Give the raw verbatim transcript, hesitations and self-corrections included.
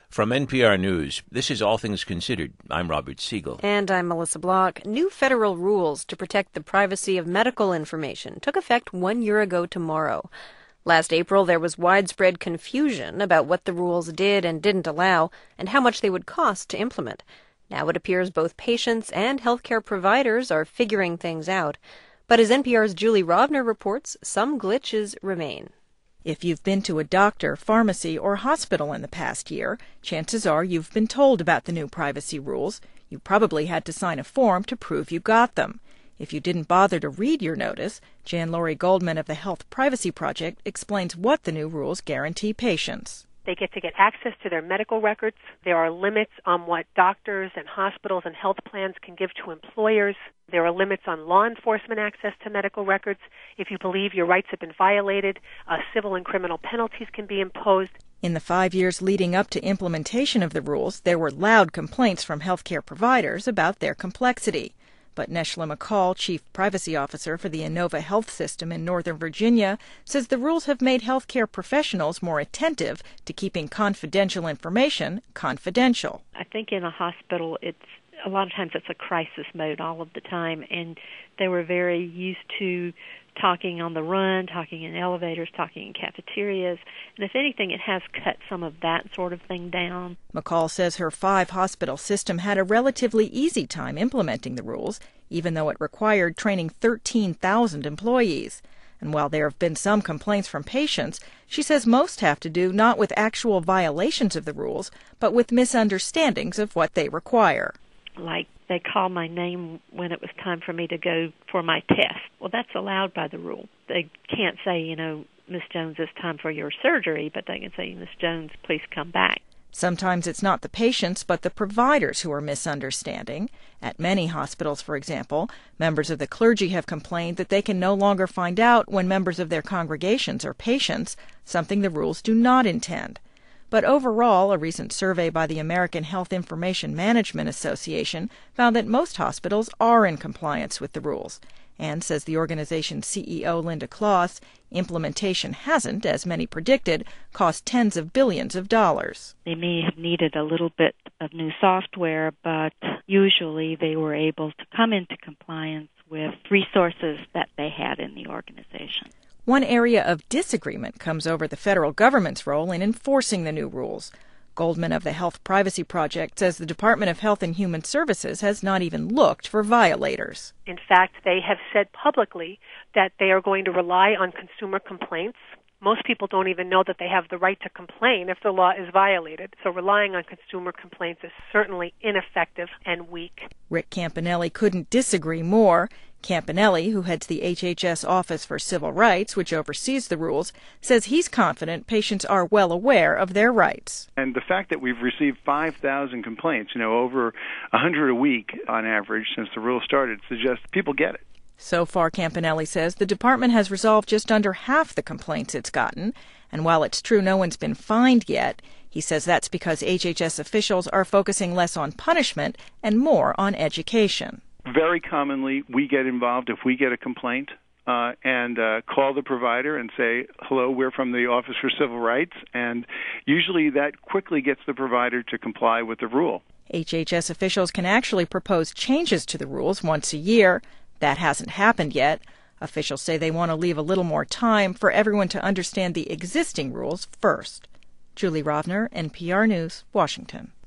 From N P R News, this is All Things Considered. I'm Robert Siegel. And I'm Melissa Block. New federal rules to protect the privacy of medical information took effect one year ago tomorrow. Last April, there was widespread confusion about what the rules did and didn't allow, and how much they would cost to implement. Now it appears both patients and healthcare providers are figuring things out. But as N P R's Julie Rovner reports, some glitches remain. If you've been to a doctor, pharmacy, or hospital in the past year, chances are you've been told about the new privacy rules. You probably had to sign a form to prove you got them. If you didn't bother to read your notice, Jan Lori Goldman of the Health Privacy Project explains what the new rules guarantee patients. They get to get access to their medical records. There are limits on what doctors and hospitals and health plans can give to employers. There are limits on law enforcement access to medical records. If you believe your rights have been violated, uh, civil and criminal penalties can be imposed. In the five years leading up to implementation of the rules, there were loud complaints from healthcare providers about their complexity. But Neshla McCall, Chief Privacy Officer for the Inova Health System in Northern Virginia, says the rules have made healthcare professionals more attentive to keeping confidential information confidential. I think in a hospital, it's a lot of times it's a crisis mode all of the time, and they were very used to talking on the run, talking in elevators, talking in cafeterias, and if anything, it has cut some of that sort of thing down. McCall says her five-hospital system had a relatively easy time implementing the rules, even though it required training thirteen thousand employees. And while there have been some complaints from patients, she says most have to do not with actual violations of the rules, but with misunderstandings of what they require. Like they call my name when it was time for me to go for my test. Well, that's allowed by the rule. They can't say, you know, Miss Jones, it's time for your surgery, but they can say, Miss Jones, please come back. Sometimes it's not the patients, but the providers who are misunderstanding. At many hospitals, for example, members of the clergy have complained that they can no longer find out when members of their congregations are patients, something the rules do not intend. But overall, a recent survey by the American Health Information Management Association found that most hospitals are in compliance with the rules. And, says the organization's C E O Linda Kloss, implementation hasn't, as many predicted, cost tens of billions of dollars. They may have needed a little bit of new software, but usually they were able to come into compliance with resources that they had in the organization. One area of disagreement comes over the federal government's role in enforcing the new rules. Goldman of the Health Privacy Project says the Department of Health and Human Services has not even looked for violators. In fact, they have said publicly that they are going to rely on consumer complaints. Most people don't even know that they have the right to complain if the law is violated. So relying on consumer complaints is certainly ineffective and weak. Rick Campanelli couldn't disagree more. Campanelli, who heads the H H S Office for Civil Rights, which oversees the rules, says he's confident patients are well aware of their rights. And the fact that we've received five thousand complaints, you know, over one hundred a week on average since the rule started, suggests people get it. So far, Campanelli says, the department has resolved just under half the complaints it's gotten. And while it's true no one's been fined yet, he says that's because H H S officials are focusing less on punishment and more on education. Very commonly, we get involved if we get a complaint uh, and uh, call the provider and say, hello, we're from the Office for Civil Rights, and usually that quickly gets the provider to comply with the rule. H H S officials can actually propose changes to the rules once a year. That hasn't happened yet. Officials say they want to leave a little more time for everyone to understand the existing rules first. Julie Rovner, N P R News, Washington.